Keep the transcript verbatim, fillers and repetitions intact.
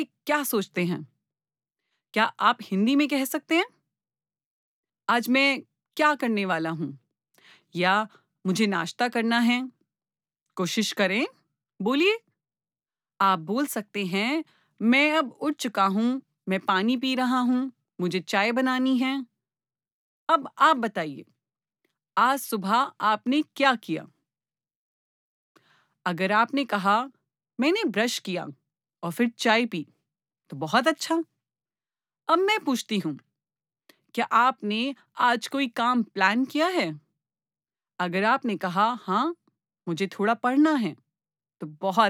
क्या सोचते हैं? क्या आप हिंदी में कह सकते हैं? आज मैं क्या करने वाला हूँ? या मुझे नाश्ता करना है? कोशिश करें, बोलिए। आप बोल सकते हैं, मैं अब उठ चुका हूँ, मैं पानी पी रहा हूँ, मुझे चाय बनानी है। अब आप बताइए, आज सुबह आपने क्या किया? अगर आपने कहा, मैंने ब्रश किया और फिर चाय पी, तो बहुत अच्छा। अब मैं पूछती हूँ, क्या आपने आज कोई काम प्लान किया है? अगर आपने कहा, हाँ, मुझे थोड़ा पढ़ना है, तो बहुत